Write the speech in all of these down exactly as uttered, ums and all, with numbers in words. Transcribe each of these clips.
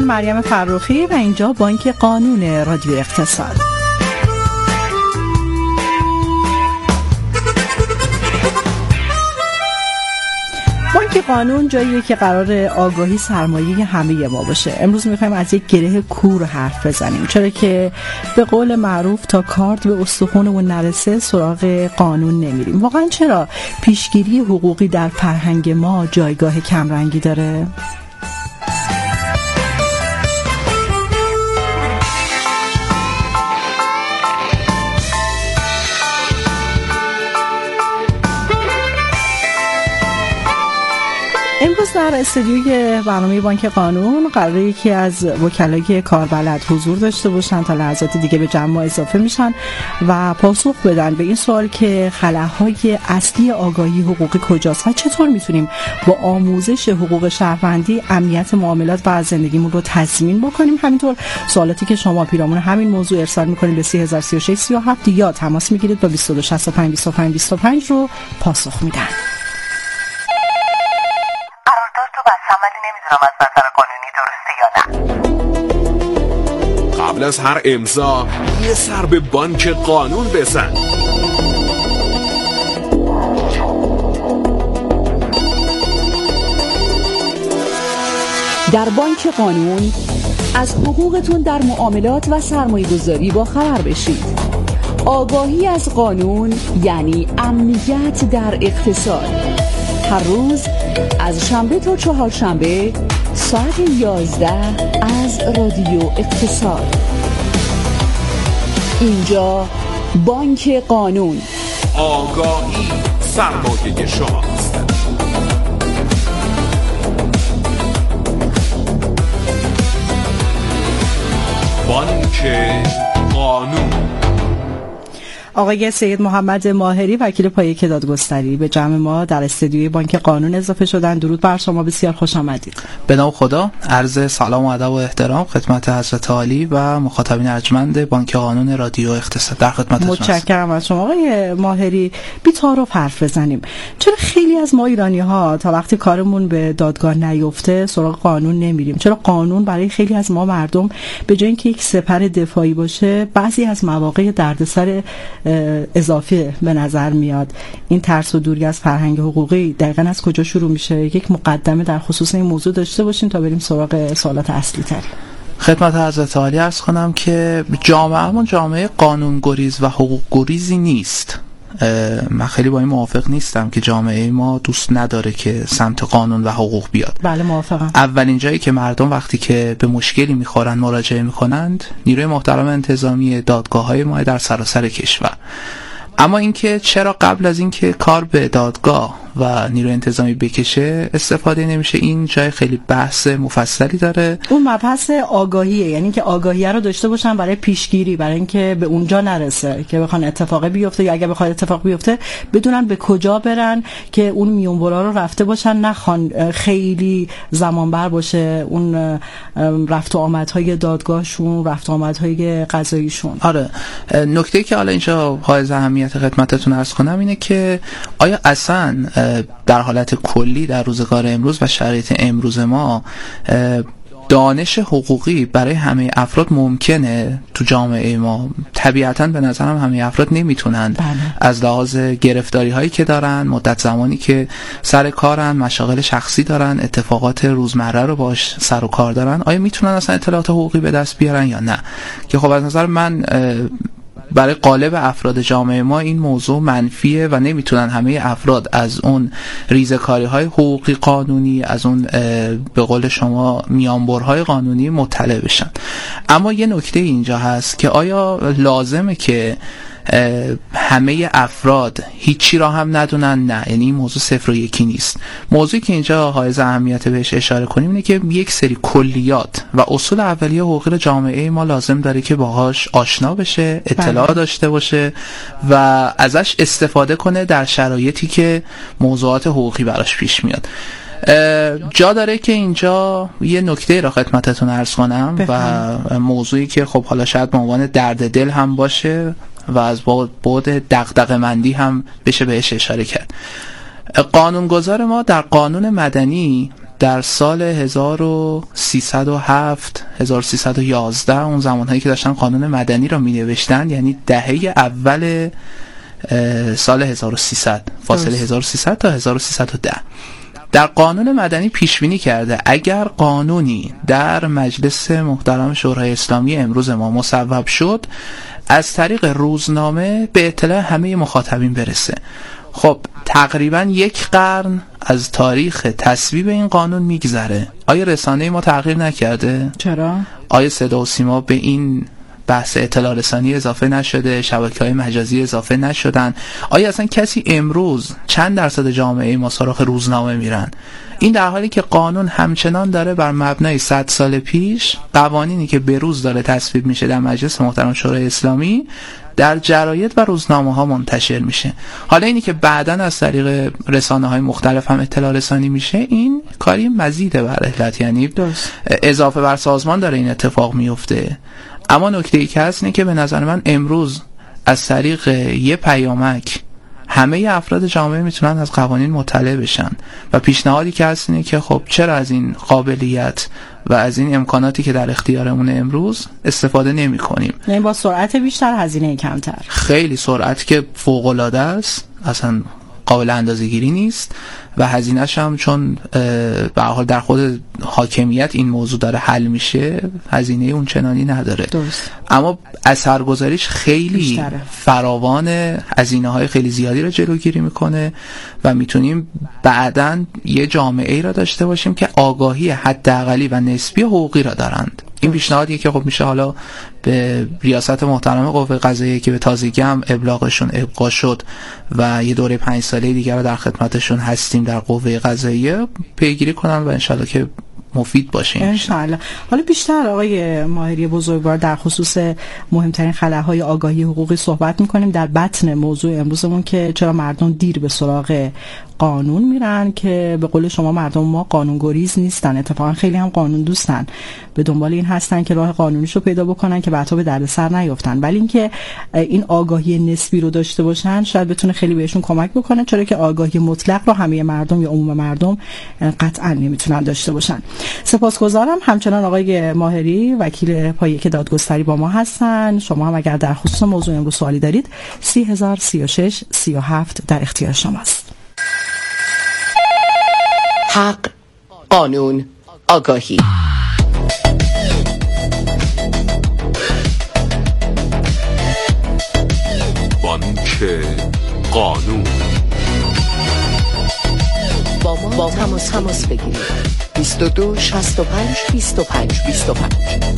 مریم فرخی و اینجا بانک قانون رادیو اقتصاد. بانک قانون جاییه که قرار آگاهی سرمایه همه ما باشه. امروز میخوایم از یک گره کور حرف بزنیم، چرا که به قول معروف تا کارت به استخونمون نرسه سراغ قانون نمیریم. واقعا چرا پیشگیری حقوقی در فرهنگ ما جایگاه کمرنگی داره؟ امروز در استودیوی برنامه بانک قانون قراره یکی از وکلای کاربلد حضور داشته باشن، تا لحظات دیگه به جمع اضافه میشن و پاسخ بدن به این سوال که خلاهای اصلی آگاهی حقوقی کجاست و چطور میتونیم با آموزش حقوق شهروندی امنیت معاملات و زندگیمون رو تضمین بکنیم. همینطور سوالاتی که شما پیرامون همین موضوع ارسال میکنید به سه هزار و سی و شش سی و هفت یا تماس میگیرید با بیست و دو شصت و پنج بیست و پنج بیست و پنج رو پاسخ میدن. نمیدونم از نظر قانونی درسته یا نه. قبل از هر امضا یه سر به بانک قانون بزن. در بانک قانون از حقوقتون در معاملات و سرمایه‌گذاری با خبر بشید. آگاهی از قانون یعنی امنیت در اقتصاد. هر روز از شنبه تا چهارشنبه ساعت یازده از رادیو اقتصاد. اینجا بانک قانون. آگاهی سرمایه شماست. بانک قانون. آقای سید محمد ماهری وکیل پایه دادگستری به جمع ما در استودیوی بانک قانون اضافه شدن. درود بر شما، بسیار خوش آمدید. به نام خدا، عرض سلام و ادب و احترام خدمت حضرت عالی و مخاطبین ارجمند بانک قانون رادیو اقتصاد. در خدمتتون هستم. متشکرم از شما آقای ماهری. بی تعارف حرف بزنیم. چرا خیلی از ما ایرانی‌ها تا وقتی کارمون به دادگاه نیفته سراغ قانون نمیریم؟ چرا قانون برای خیلی از ما مردم به جای اینکه یک سپر دفاعی باشه، بعضی از مواقع دردسر اضافه به نظر میاد؟ این ترس و دوری از فرهنگ حقوقی دقیقاً از کجا شروع میشه؟ یک مقدمه در خصوص این موضوع داشته باشیم تا بریم سراغ سوالات اصلی تر. خدمت حضرت عالی عرض کنم که جامعه‌مون جامعه قانون گریز و حقوق گریزی نیست. من خیلی با این موافق نیستم که جامعه ما دوست نداره که سمت قانون و حقوق بیاد. بله موافقم. اولین جایی که مردم وقتی که به مشکلی میخورن مراجعه میکنند نیروی محترم انتظامی دادگاه‌های ما در سراسر کشور. اما اینکه چرا قبل از اینکه کار به دادگاه و نیروی انتظامی بکشه استفاده نمیشه، این جای خیلی بحث مفصلی داره. اون مبحث آگاهیه، یعنی که آگاهی رو داشته باشن برای پیشگیری، برای اینکه به اونجا نرسه که بخوان اتفاقی بیفته، یا اگه بخواد اتفاق بیفته بدونن به کجا برن که اون میونبرا رو رفته باشن، نخوان خیلی زمان بر باشه اون رفت و آمدهای دادگاهشون، رفت و آمدهای قضاییشون. آره، نکته که حالا اینجا حائز اهمیت خدمتتون عرض کنم اینه که آیا اصلا در حالت کلی در روزگار امروز و شرایط امروز ما دانش حقوقی برای همه افراد ممکنه تو جامعه ما؟ طبیعتاً به نظرم همه افراد نمیتونن. بله. از لحاظ گرفتاری هایی که دارن، مدت زمانی که سر کارن، مشاغل شخصی دارن، اتفاقات روزمره رو باش سر و کار دارن، آیا میتونن اصلا اطلاعات حقوقی به دست بیارن یا نه؟ که خب از نظر من برای قالب افراد جامعه ما این موضوع منفیه و نمیتونن همه افراد از اون ریزکاری های حقوقی قانونی، از اون به قول شما میانبرهای قانونی مطلع بشن. اما یه نکته اینجا هست که آیا لازمه که همه افراد هیچی را هم ندونن؟ نه، یعنی این موضوع صفر و یکی نیست. موضوعی که اینجا حائز اهمیت بهش اشاره کنیم اینه که یک سری کلیات و اصول اولیه حقوقی جامعه ما لازم داره که باهاش آشنا بشه، اطلاع داشته باشه و ازش استفاده کنه در شرایطی که موضوعات حقوقی براش پیش میاد. جا داره که اینجا یه نکته را خدمتتون عرض کنم بفهم. و موضوعی که خب حالا شاید به عنوان درد دل هم باشه و از بعد دغدغه‌مندی هم بشه بهش اشاره کرد. قانونگذار ما در قانون مدنی در سال هزار و سیصد و هفت هزار و سیصد و یازده اون زمانهایی که داشتن قانون مدنی را می نوشتن، یعنی دهه اول سال هزار و سیصد، فاصله هزار و سیصد تا هزار و سیصد و ده، در قانون مدنی پیش بینی کرده اگر قانونی در مجلس محترم شورای اسلامی امروز ما مصوب شد، از طریق روزنامه به اطلاع همه مخاطبین برسه. خب تقریبا یک قرن از تاریخ تصویب این قانون میگذره. آیا رسانه ما تغییر نکرده؟ چرا؟ آیا صدا و سیما به این بحث اطلاع رسانی اضافه نشده؟ شبکه‌های مجازی اضافه نشدن؟ آیا اصلا کسی امروز چند درصد جامعه ما سراغ روزنامه میرن؟ این در حالی که قانون همچنان داره بر مبنای صد سال پیش قوانینی که به روز داره تصویب میشه در مجلس محترم شورای اسلامی در جراید و روزنامه ها منتشر میشه. حالا اینی که بعداً از طریق رسانه های مختلف هم اطلاع رسانی میشه، این کاری مزیده بر علت، یعنی اضافه بر سازمان داره این اتفاق میفته. اما نکته ای که هست اینه که به نظر من امروز از طریق یه پیامک همه افراد جامعه میتونن از قوانین مطلع بشن و پیشنهادی که هست اینه که خب چرا از این قابلیت و از این امکاناتی که در اختیارمون امروز استفاده نمی کنیم؟ یعنی با سرعت بیشتر، هزینه کمتر. خیلی سرعت که فوق العاده است، اصلا قابل اندازه‌گیری نیست و هزینه‌ش هم چون به هر حال در خود حاکمیت این موضوع داره حل میشه، هزینه اون چنانی نداره. درست. اما اثرگذاریش خیلی بیشتره. فراوان، هزینه‌های خیلی زیادی رو جلوگیری میکنه و میتونیم بعداً یه جامعه ای را داشته باشیم که آگاهی حداقلی و نسبی حقوقی را دارند. این پیشنهادی که خب میشه حالا به ریاست محترم قوه قضاییه که به تازگی هم ابلاغشون ابقا شد و یه دوره پنج ساله دیگر در خدمتشون هستیم در قوه قضاییه، پیگیری کنن و انشالله که مفید باشه انشالله. حالا بیشتر آقای ماهری بزرگوار در خصوص مهمترین خلاهای آگاهی حقوقی صحبت میکنیم در بطن موضوع امروزمون که چرا مردم دیر به سراغ قانون میرن، که به قول شما مردم ما قانون گریز نیستن، اتفاقا خیلی هم قانون دوستن، به دنبال این هستن که راه قانونیشو پیدا بکنن که بعدا به دردسر نیفتن. ولی اینکه این آگاهی نسبی رو داشته باشن شاید بتونه خیلی بهشون کمک بکنه، چرا که آگاهی مطلق رو همه مردم یا عموم مردم قطعا نمیتونن داشته باشن. سپاسگزارم. همچنان آقای ماهری وکیل پایه دادگستری با ما هستن. شما هم اگر در خصوص موضوع امروز سوالی دارید سی هزار سی و شش سی و هفت در اختیار شماست. حق، قانون، آگاهی. بانک قانون. با ما با تماس تماس بگیرید. بیست و دو شصت و پنج بیست و پنج بیست و پنج.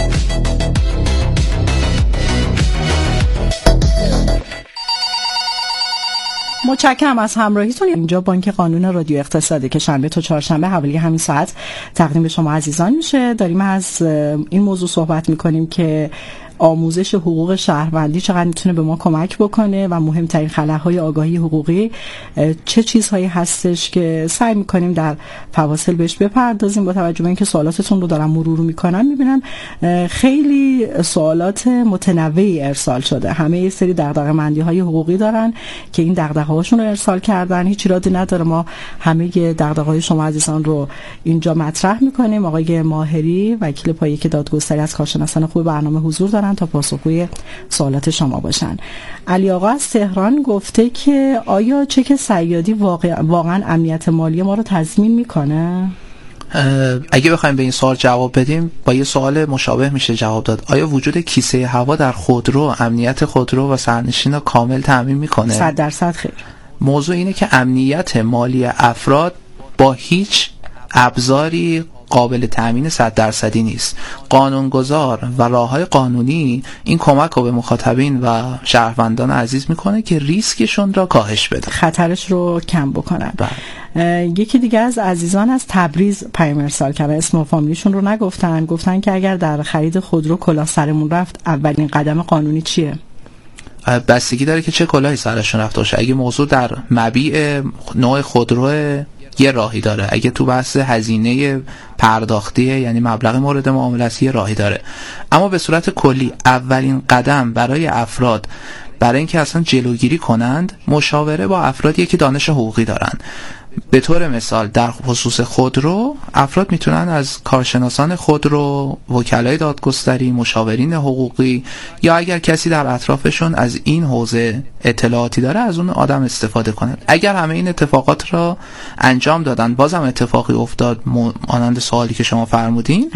متشکرم از همراهیتون. اینجا بانک قانون رادیو اقتصادی که شنبه تا چهارشنبه حوالی همین ساعت تقدیم به شما عزیزان میشه. داریم از این موضوع صحبت میکنیم که آموزش حقوق شهروندی چقدر میتونه به ما کمک بکنه و مهمترین خلاهای آگاهی حقوقی چه چیزهایی هستش که سعی میکنیم در فواصل بهش بپردازیم. با توجه به اینکه سوالاتتون رو دارم مرور میکنم میبینم خیلی سوالات متنوعی ارسال شده، همه یه سری دغدغه‌مندی‌های حقوقی دارن که این دغدغه‌هاشون رو ارسال کردن. هیچ ایرادی نداره، ما همه دغدغه‌های شما عزیزان رو اینجا مطرح میکنیم. آقای ماهری وکیل پایه دادگستری از کارشناسان خوب برنامه حضور دارن تا پاسخگوی سوالات شما باشن. علی آقا از تهران گفته که آیا چک صیادی واقع واقعا امنیت مالی ما رو تضمین میکنه؟ اگه بخوایم به این سوال جواب بدیم با یه سوال مشابه میشه جواب داد. آیا وجود کیسه هوا در خودرو امنیت خودرو و سرنشین رو کامل تضمین میکنه؟ صد درصد خیر. موضوع اینه که امنیت مالی افراد با هیچ ابزاری قابل تأمین صد درصدی نیست. قانونگذار و راههای قانونی این کمک رو به مخاطبین و شهروندان عزیز میکنه که ریسکشون را کاهش بده، خطرش رو کم بکنن. بله. یکی دیگه از عزیزان از تبریز پیام ارسال کردن، اسم و فامیلیشون رو نگفتن، گفتن که اگر در خرید خودرو کلاه سرمون رفت اولین قدم قانونی چیه؟ بستگی داره که چه کلاهی سرشون رفته باشه. اگه موضوع در مبیع نوع خودرو یه راهی داره، اگه تو بحث هزینه پرداختیه یعنی مبلغ مورد معامله است یه راهی داره. اما به صورت کلی اولین قدم برای افراد برای اینکه اصلا جلوگیری کنند مشاوره با افرادی که دانش حقوقی دارن. به طور مثال در خصوص خودرو، افراد میتونن از کارشناسان خودرو، وکلای دادگستری، مشاورین حقوقی یا اگر کسی در اطرافشون از این حوزه اطلاعاتی داره از اون آدم استفاده کنن. اگر همه این اتفاقات را انجام دادن بازم اتفاقی افتاد مانند سوالی که شما فرمودین،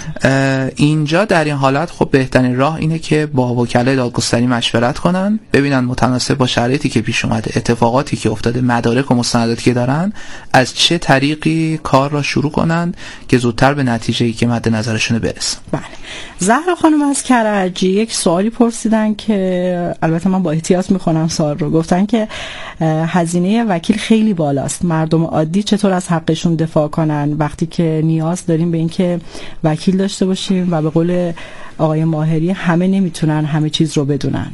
اینجا در این حالت خب بهترین راه اینه که با وکلای دادگستری مشورت کنن، ببینن متناسب با شرایطی که پیش اومده، اتفاقاتی که افتاده، مدارک و مستنداتی که دارن، از چه طریقی کار را شروع کنند که زودتر به نتیجه‌ای که مد نظرشون برسن. بله. زهرا خانم از کرج یک سوالی پرسیدن که البته من با احتیاط میخونم سوال رو. گفتن که هزینه وکیل خیلی بالاست، مردم عادی چطور از حقشون دفاع کنن وقتی که نیاز داریم به این که وکیل داشته باشیم و به قول آقای ماهری همه نمیتونن همه چیز رو بدونن.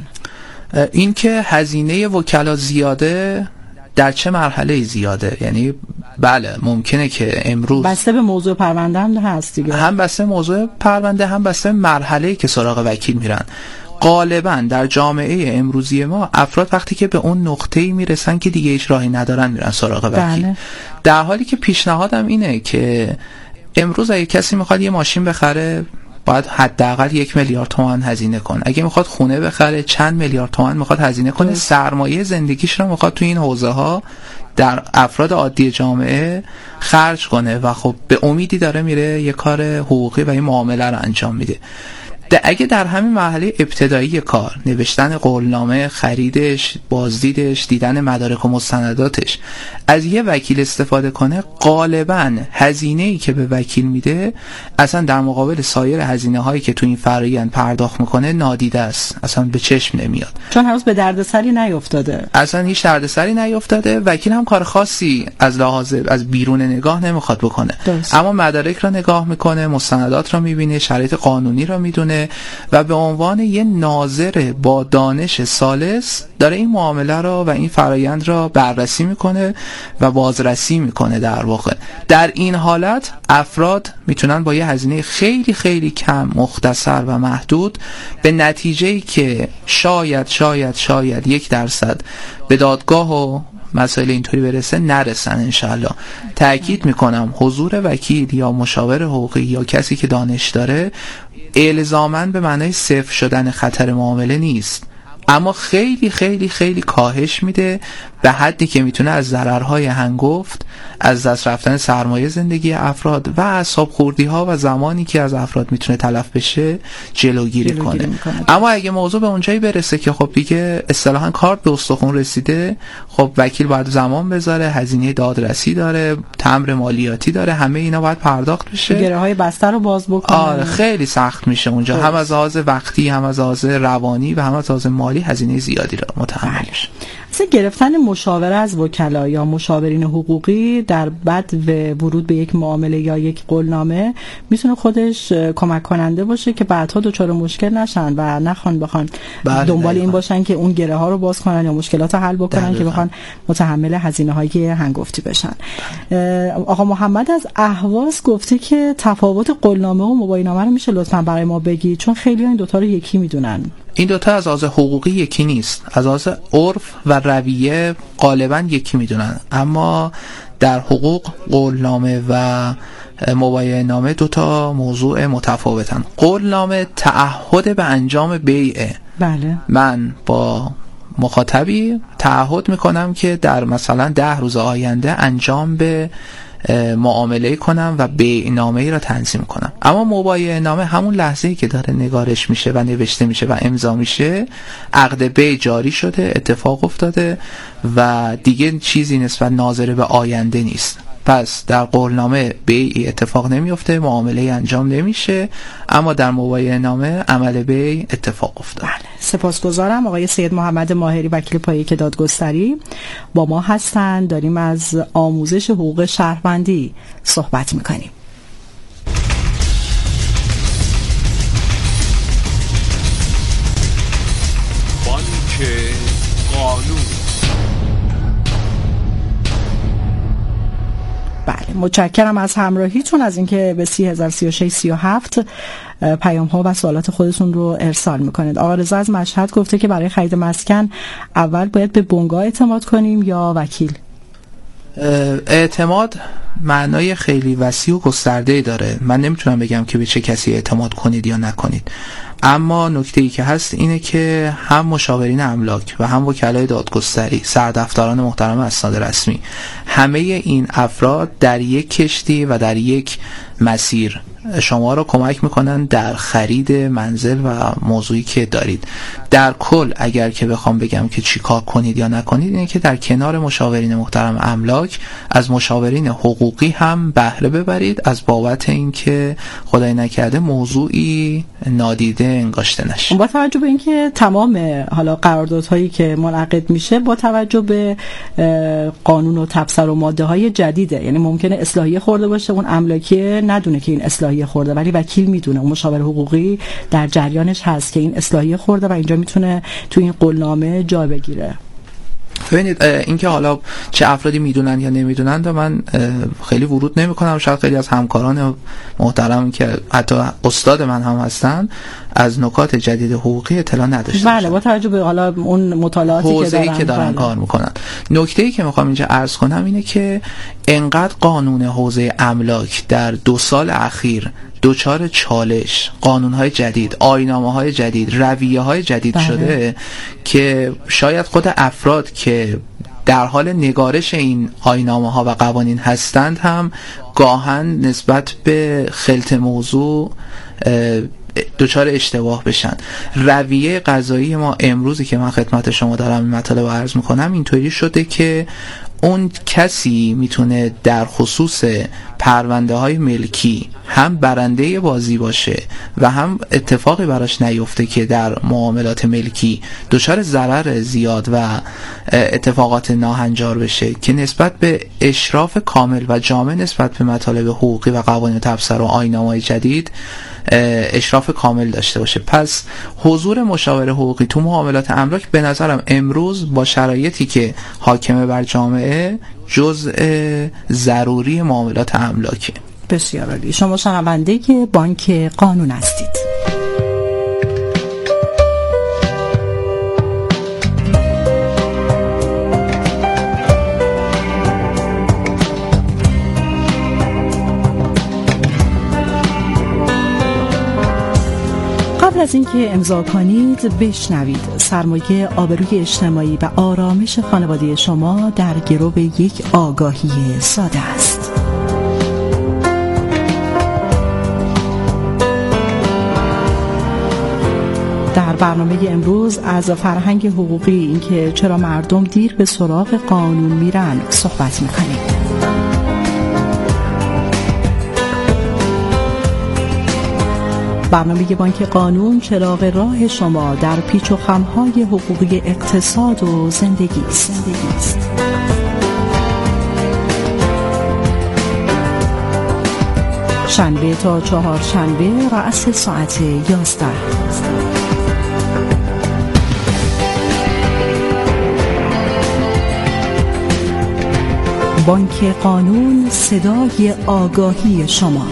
این که هزینه وکلا زیاده در چه مرحله زیاده؟ یعنی بله ممکنه که امروز بسته به موضوع پرونده هم هست دیگه، هم بسته موضوع پرونده هم بسته مرحله‌ای که سراغ وکیل میرن. غالبا در جامعه امروزی ما افراد وقتی که به اون نقطه‌ای میرسن که دیگه هیچ راهی ندارن میرن سراغ وکیل. بله. در حالی که پیشنهادم اینه که امروز اگه کسی میخواد یه ماشین بخره باید حداقل یک میلیارد تومان هزینه کنه. اگه میخواد خونه بخره چند میلیارد تومان میخواد هزینه کنه. سرمایه زندگیش رو میخواد تو این حوزه ها در افراد عادی جامعه خرج کنه و خب به امیدی داره میره یه کار حقوقی و این معامله رو انجام میده. اگه در همین مرحله ابتدایی کار، نوشتن قولنامه، خریدش، بازدیدش، دیدن مدارک و مستنداتش، از یه وکیل استفاده کنه، غالباً هزینه‌ای که به وکیل میده اصلا در مقابل سایر هزینه‌هایی که تو این فرآیند پرداخت میکنه نادیده است، اصلا به چشم نمیاد، چون هنوز به دردسری نیفتاده، اصلا هیچ دردسری نیفتاده. وکیل هم کار خاصی از لحاظ از بیرون نگاه نمیخواد بکنه، درست. اما مدارک رو نگاه میکنه، مستندات رو میبینه، شرایط قانونی رو میدونه و به عنوان یه ناظر با دانش سالس داره این معامله را و این فرایند را بررسی میکنه و بازرسی میکنه. در واقع در این حالت افراد میتونن با یه هزینه خیلی خیلی کم، مختصر و محدود به نتیجه‌ای که شاید شاید شاید یک درصد به دادگاه و مسائل اینطوری برسه نرسن انشالله. تأکید میکنم حضور وکیل یا مشاور حقوقی یا کسی که دانش داره الزاماً به معنای صفر شدن خطر معامله نیست، اما خیلی خیلی خیلی کاهش میده به حدی که میتونه از ضررهای هنگفت، از دست رفتن سرمایه زندگی افراد و اعصاب خوردی ها و زمانی که از افراد میتونه تلف بشه جلوگیری, جلوگیری کنه. میکنه. اما اگه موضوع به اونجایی برسه که خب دیگه اصطلاحاً کارت به استخوان رسیده، خب وکیل باید زمان بذاره، هزینه دادرسی داره، تمبر مالیاتی داره، همه اینا باید پرداخت بشه، گره های بسته رو باز بکنه. آره خیلی سخت میشه اونجا، هم از لحاظ وقتی، هم از لحاظ روانی و هم از لحاظ مالی هزینه زیادی رو متحمل میشه. مثل گرفتن مشاوره از وکلا یا مشاورین حقوقی در بد و ورود به یک معامله یا یک قولنامه میتونه خودش کمک کننده باشه که بعدها دچار مشکل نشن و نخوان بخوان دنبال این باشن که اون گره ها رو باز کنن یا مشکلات رو حل بکنن دقیقا. که بخوان متحمل هزینه های هنگفتی بشن. آقا محمد از اهواز گفته که تفاوت قولنامه و مباینامه رو میشه لطفاً برای ما بگی، چون خیلی این دوتا رو یکی میدونن. این دوتا از لحاظ حقوقی یکی نیست، از لحاظ عرف و رویه غالبا یکی میدونن، اما در حقوق قولنامه و مباینه‌نامه دوتا موضوع متفاوتن. قولنامه تعهد به انجام بیعه. بله. من با مخاطبی تعهد میکنم که در مثلا ده روز آینده انجام به معامله کنم و بیعنامه‌ای را تنظیم کنم. اما مباینه‌نامه همون لحظه‌ای که داره نگارش میشه و نوشته میشه و امضا میشه، عقد بیع جاری شده، اتفاق افتاده و دیگه چیزی نسبت ناظر به آینده نیست. پس در قولنامه بیعی اتفاق نمیفته، معامله انجام نمیشه، اما در مباینه‌نامه عمل بیع اتفاق افتاد. بله. سپاسگزارم. آقای سید محمد ماهری وکیل پایه که دادگستری با ما هستند. داریم از آموزش حقوق شهروندی صحبت میکنیم. بانک قانون. بله، متشکرم از همراهیتون، از اینکه به سی هزار سی و شش سی و هفت پیام ها و سوالات خودتون رو ارسال میکنید. آقا رضا از مشهد گفته که برای خرید مسکن اول باید به بنگاه اعتماد کنیم یا وکیل؟ اعتماد معنای خیلی وسیع و گسترده‌ای داره. من نمیتونم بگم که به چه کسی اعتماد کنید یا نکنید، اما نکته‌ای که هست اینه که هم مشاورین املاک و هم وکلای دادگستری، سردفتران محترم اسناد رسمی، همه این افراد در یک کشتی و در یک مسیر شما را کمک میکنن در خرید منزل و موضوعی که دارید. در کل اگر که بخوام بگم که چی کار کنید یا نکنید، اینه که در کنار مشاورین محترم املاک از مشاورین حقوقی هم بهره ببرید، از بابت اینکه خدای نکرده موضوعی نادیده انگاشته نشه. با توجه به اینکه تمام حالا قراردادهایی که منعقد میشه با توجه به قانون و تبصره و ماده های جدیده، یعنی ممکنه اصلاحیه خورده باشه، اون املاکی ندونه که این اصلاحیه خورده، ولی وکیل میدونه، اون مشاور حقوقی در جریانش هست که این اصلاحیه خورده و اینجا میتونه تو این قولنامه جا بگیره. ببینید اینکه حالا چه افرادی میدونن یا نمیدونن و من خیلی ورود نمیکنم، شاید خیلی از همکاران محترم که حتی استاد من هم هستن از نکات جدید حقوقی اطلاع نداشته. بله، با توجه به حالا اون مطالعاتی که دارن, که دارن کار میکنن. نکته‌ای که میخوام اینجا عرض کنم اینه که انقدر قانون حوزه املاک در دو سال اخیر دوچار چالش، قانون‌های جدید، آیین‌نامه‌های جدید، رویه‌های جدید بله. شده که شاید خود افراد که در حال نگارش این آیین‌نامه‌ها و قوانین هستند هم گاهن نسبت به خلط موضوع دوچار اشتباه بشن. رویه قضایی ما امروزی که من خدمت شما دارم این مطالب رو عرض میکنم اینطوری شده که اون کسی میتونه در خصوص پرونده های ملکی هم برنده بازی باشه و هم اتفاقی براش نیفته که در معاملات ملکی دچار ضرر زیاد و اتفاقات ناهنجار بشه، که نسبت به اشراف کامل و جامع نسبت به مطالب حقوقی و قوانین تبصره و آیین‌نامه‌های جدید اشراف کامل داشته باشه. پس حضور مشاور حقوقی تو معاملات املاک به نظرم امروز با شرایطی که حاکمه بر جامعه جزء ضروری معاملات املاکه. بسیار عالی. شما شنونده که بانک قانون هستید. قبل از اینکه امضا کنید بشنوید. سرمایه آبروی اجتماعی و آرامش خانواده شما در گرو یک آگاهی ساده است. در برنامه امروز از فرهنگ حقوقی، اینکه چرا مردم دیر به سراغ قانون میرن، صحبت میکنیم. برنامه بانک قانون چراغ راه شما در پیچ و خم‌های حقوقی اقتصاد و زندگی است. شنبه تا چهارشنبه رأس ساعت یازده. بانک قانون، صدای آگاهی شما.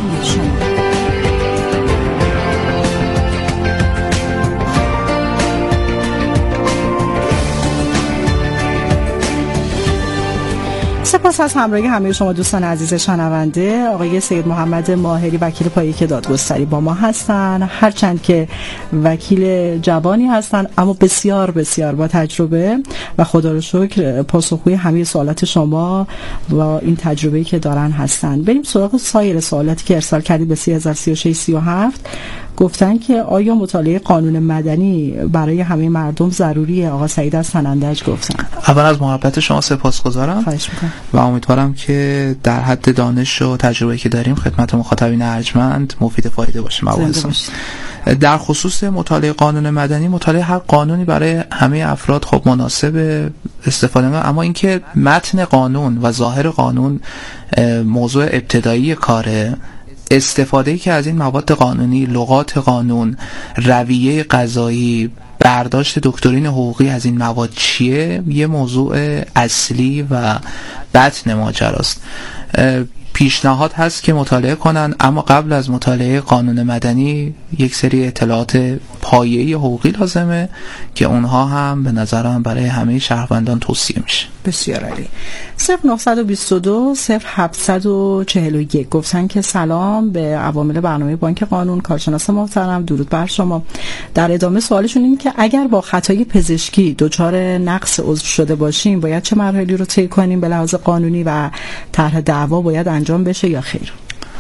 سپاس از همراهی همه شما دوستان عزیز شنونده. آقای سید محمد ماهری وکیل پایه دادگستری با ما هستن، هرچند که وکیل جوانی هستن اما بسیار بسیار با تجربه و خدا رو شکر پاسخگوی همه سوالات شما و این تجربه‌ای که دارن هستن. بریم سراغ سایر سوالاتی که ارسال کردید به سه هزار و سی و شش سی و هفت. گفتن که آیا مطالعه قانون مدنی برای همه مردم ضروریه؟ آقا سعید از سنندج گفتن. اول از محبت شما سپاسگزارم و امیدوارم که در حد دانش و تجربه‌ای که داریم خدمت مخاطبین ارجمند مفید فایده باشه. مباحثمون در خصوص مطالعه قانون مدنی، مطالعه هر قانونی برای همه افراد خب مناسب استفاده می‌کنه، اما اینکه متن قانون و ظاهر قانون موضوع ابتدایی کاره، استفاده‌ای که از این مواد قانونی، لغات قانون، رویه قضایی، برداشت دکترین حقوقی از این مواد چیه، یه موضوع اصلی و بطن ماجراست. پیشنهاد هست که مطالعه کنن، اما قبل از مطالعه قانون مدنی یک سری اطلاعات پایه‌ای حقوقی لازمه که اونها هم به نظرم برای همه شهروندان توصیه میشه. بسیار عالی. صفر نه دو دو صفر هفت چهار یک گفتن که سلام به عوامل برنامه بانک قانون، کارشناس محترم، درود بر شما. در ادامه سوالشون این که اگر با خطای پزشکی دچار نقص عضو شده باشیم باید چه مراحلی رو طی کنیم به لحاظ قانونی و طرح دعوا باید انجام بشه یا خیر؟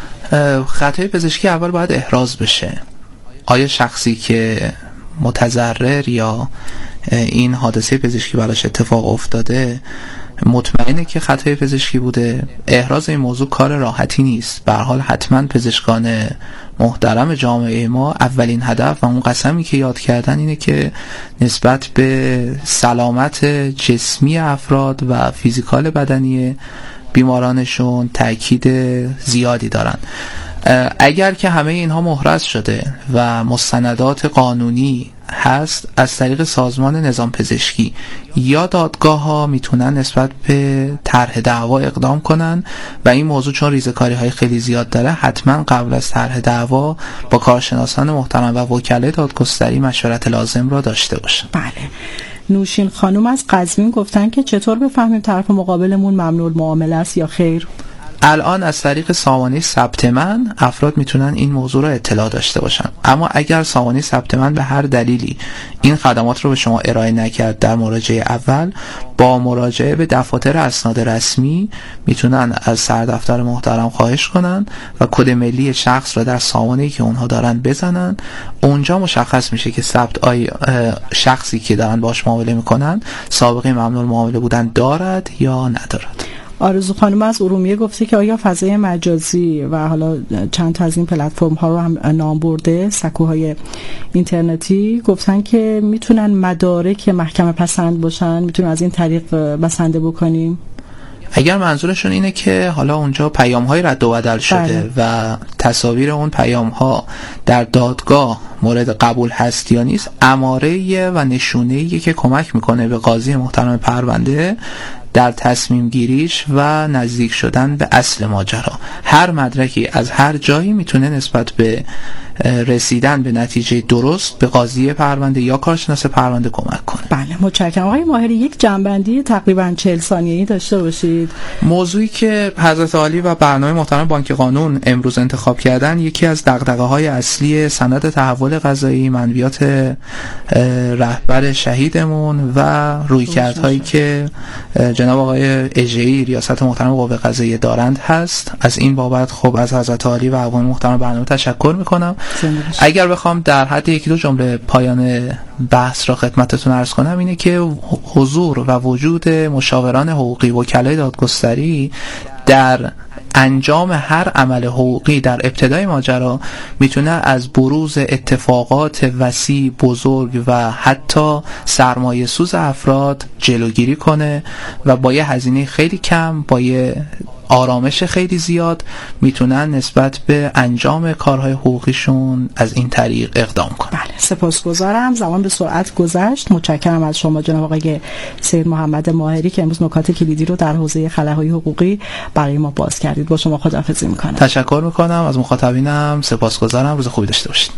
خطای پزشکی اول باید احراز بشه. آیا شخصی که متضرر یا این حادثه پزشکی براش اتفاق افتاده مطمئنه که خطای پزشکی بوده؟ احراز این موضوع کار راحتی نیست. به هر حال حتما پزشکان محترم جامعه ما اولین هدف و اون قسمی که یاد کردن اینه که نسبت به سلامت جسمی افراد و فیزیکال بدنی بیمارانشون تأکید زیادی دارن. اگر که همه اینها محرز شده و مستندات قانونی هست، از طریق سازمان نظام پزشکی یا دادگاه ها میتونن نسبت به طرح دعوا اقدام کنن و این موضوع چون ریزکاری های خیلی زیاد داره حتما قبل از طرح دعوا با کارشناسان محترم و وکلای دادگستری مشورت لازم را داشته باشن. بله. نوشین خانم از قزوین گفتن که چطور بفهمیم طرف مقابلمون ممنوع المعامله است یا خیر؟ الان از طریق سامانه ثبت من افراد میتونن این موضوع را اطلاع داشته باشن، اما اگر سامانه ثبت من به هر دلیلی این خدمات رو به شما ارائه نکرد در مراجعه اول، با مراجعه به دفاتر اسناد رسمی میتونن از سردفتر محترم خواهش کنن و کد ملی شخص را در سامانه‌ای که اونها دارن بزنن. اونجا مشخص میشه که ثبت آی شخصی که دارن باش معامله میکنن سابقه ممنوع معامله بودن دارد یا ندارد. آرزو خانم از ارومیه گفته که آیا فضای مجازی و حالا چند تا از این پلتفرم ها رو هم نام برده، سکوهای اینترنتی، گفتن که میتونن مدارک محکمه پسند باشن، میتونن از این طریق بسنده بکنیم؟ اگر منظورشون اینه که حالا اونجا پیام های رد و بدل شده بله. و تصاویر اون پیام ها در دادگاه مورد قبول هست یا نیست، اماره و نشونه‌ای که کمک میکنه به قاضی محترم پرونده در تصمیم گیریش و نزدیک شدن به اصل ماجرا. هر مدرکی از هر جایی میتونه نسبت به رسیدن به نتیجه درست به قاضی پرونده یا کارشناس پرونده کمک کنه. بله، متشکرم. آقای ماهری یک جنبندی تقریبا چهل ثانیه‌ای داشته باشید. موضوعی که حضرت عالی و برنامه محترم بانک قانون امروز انتخاب کردن یکی از دغدغه‌های اصلی سند تحول قضایی، منویات رهبر شهیدمون و رویکردهایی که جناب آقای اژه‌ای ریاست محترم قوه قضاییه دارند هست. از این بابت خب از حضرت عالی و عوام محترم برنامه تشکر میکنم. اگر بخوام در حد یکی دو جمله پایان بحث را خدمتتون عرض کنم اینه که حضور و وجود مشاوران حقوقی و وکلای دادگستری در انجام هر عمل حقوقی در ابتدای ماجرا میتونه از بروز اتفاقات وسیع، بزرگ و حتی سرمایه سوز افراد جلوگیری کنه و با یه هزینه خیلی کم، با یه آرامش خیلی زیاد میتونن نسبت به انجام کارهای حقوقیشون از این طریق اقدام کنن. بله، سپاسگزارم. زمان به سرعت گذشت. متشکرم از شما جناب آقای سید محمد ماهری که امروز نکات کلیدی رو در حوزه خلاهای حقوقی برای ما باز کردید. با شما خداحافظی میکنم. تشکر میکنم از مخاطبینم. سپاسگزارم. روز خوبی داشته باشید.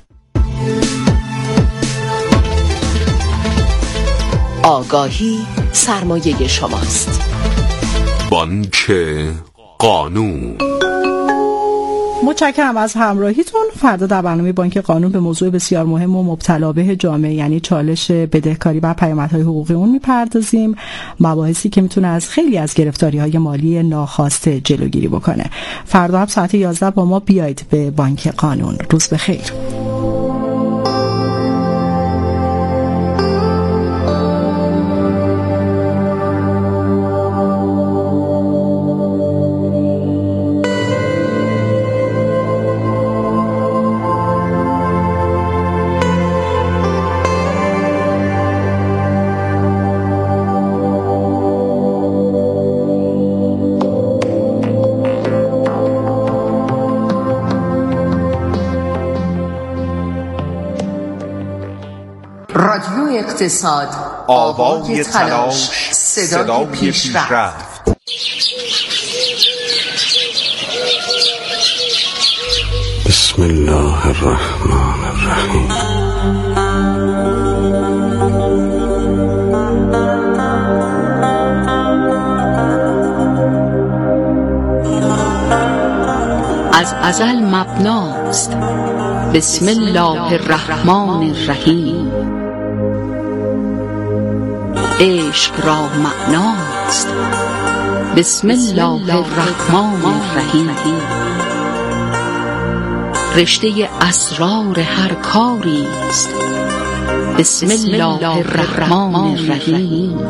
آگاهی سرمایه شماست. بانک قانون. متشکرم از همراهیتون. فردا در برنامه بانک قانون به موضوع بسیار مهم و مبتلا به جامعه یعنی چالش بدهکاری و پیامدهای حقوقی اون میپردازیم، مباحثی که میتونه از خیلی از گرفتاری‌های مالی ناخواسته جلوگیری بکنه. فردا هم ساعت یازده با ما بیایید به بانک قانون. روز بخیر. رادیو اقتصاد، آوای تلاش، صدای پیشرفت. بسم الله الرحمن الرحیم. از ازل مبناست بسم الله الرحمن الرحیم. عشق را معناست بسم الله الرحمن الرحیم. رشته اسرار هر کاری است بسم الله الرحمن الرحیم.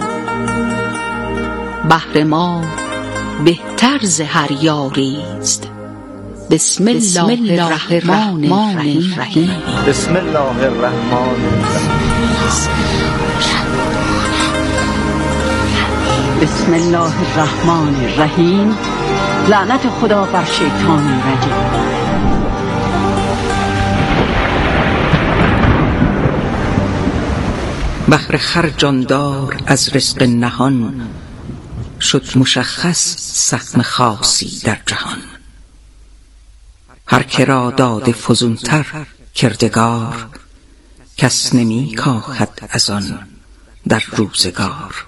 بهر ما بهتر ز هر یاری است بسم الله الرحمن الرحیم. بسم الله الرحمن الرحیم. بسم الله الرحمن الرحیم. لعنت خدا بر شیطان رجیم. بهر هر جاندار از رزق نهان شد مشخص سهم خاصی در جهان. هر که را داده فزونتر کردگار کس نمی کاهد از آن در روزگار.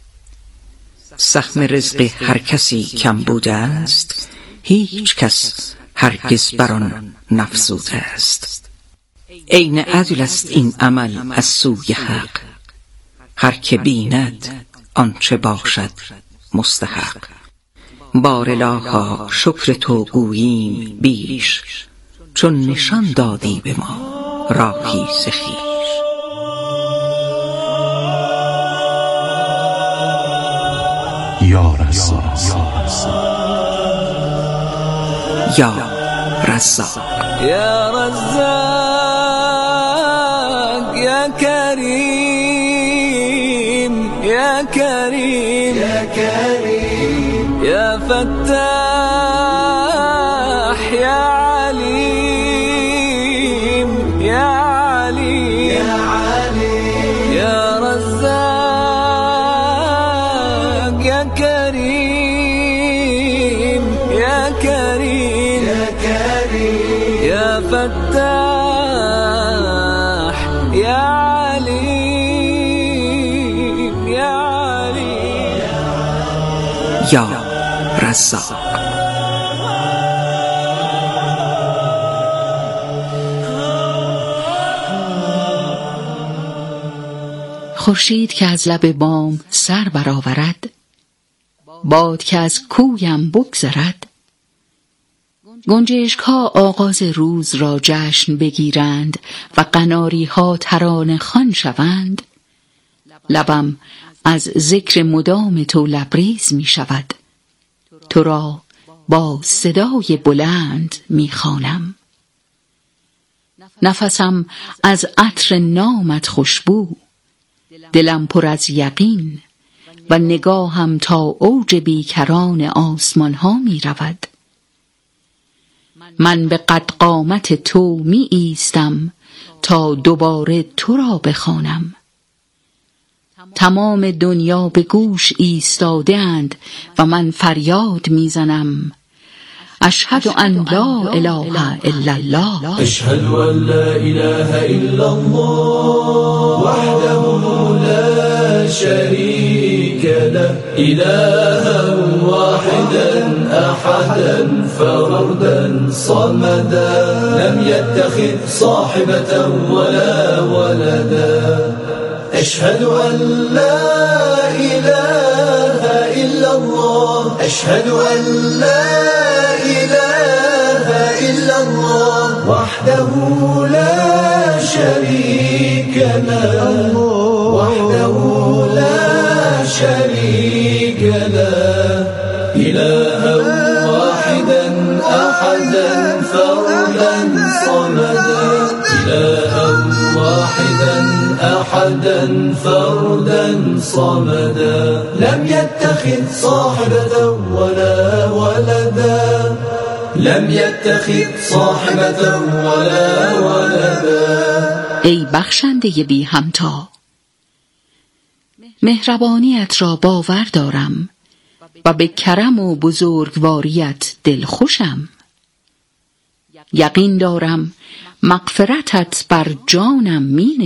سهم رزق هر کسی کم بوده است هیچ کس هرگز بر آن نفزوده است. عین عدل است این عمل از سوی حق هر که بیند آنچه باشد مستحق. بار الها شکر تو گوییم بیش چون نشان دادی به ما راهی ز خویش. یا رزاق یا رزاق یا رزاق یا کریم یا کریم یا کریم یا فتاح یا علیم یا علیم یا علیم یا رزاق یا کریم یا کریم یا کریم یا فتاح یا علیم یا علیم یا رزاق. خورشید که از لب بام سر برآورد، باد که از کویم بگذرد، گنجشک ها آغاز روز را جشن بگیرند و قناری ها ترانه خوان شوند، لبم از ذکر مدام تو لبریز می شود. تو را با صدای بلند می خوانم. نفسم از عطر نامت خوشبو، دلم پر از یقین و نگاهم تا اوج بیکران آسمان ها می رود. من به قد قامت تو می ایستم تا دوباره تو را بخوانم. تمام دنیا به گوش ایستاده‌اند و من فریاد میزنم اشهد ان لا اله الا الله. اشهد ان لا اله الا الله وحده لا شريك له إلها واحدا أحدا فردا صمدا لم يتخذ صاحبة ولا ولدا. أشهد أن لا إله إلا الله أشهد أن لا إله إلا الله وحده لا شريك له وحده لا شريك له إلها واحدا أحدا فردا صمدا إلها واحدا أحدا فردا صمدا لم يتخذ صاحبة ولا ولدا لم يتخذ صاحبة ولا ولدا. ای بخشنده بی همتا، مهربانیت را باور دارم و به کرم و بزرگواریت دلخوشم. یقین دارم مغفرتت بر جانم می